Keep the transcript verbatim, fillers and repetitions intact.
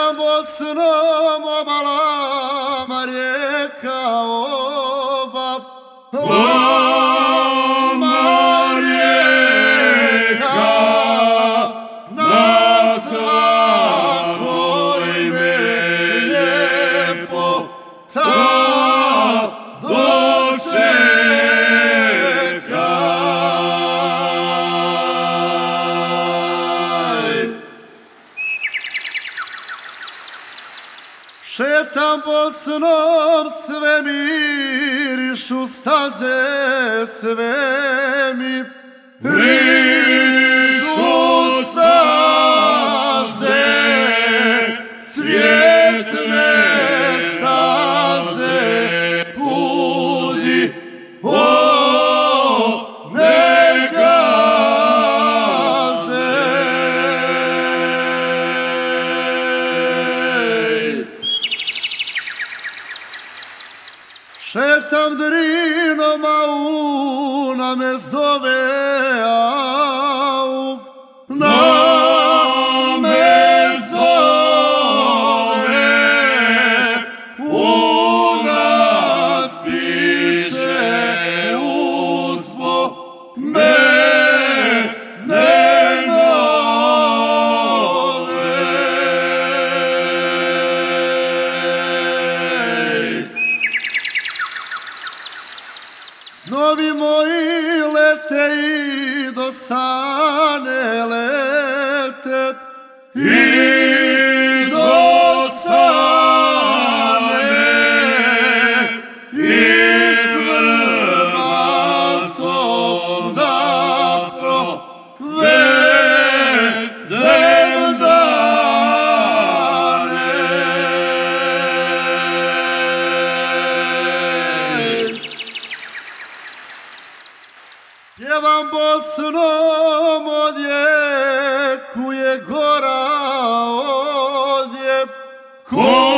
Šetam Bosnom obalama rijeka oba, lama rijeka na svakoj me lijepo ta šetam Bosnom, sve mirišu staze, sve mi rišu staze, cvjetne staze, ljudi o ne gaze. Šetam Drinom, a Una me zove, au, na me zove, Una spiše uspo mene nove. Snovi moji lete i do sane lete, i do sane, i svrba som da provedem dane. Pjevam Bosnom, odjekuje gora, odjek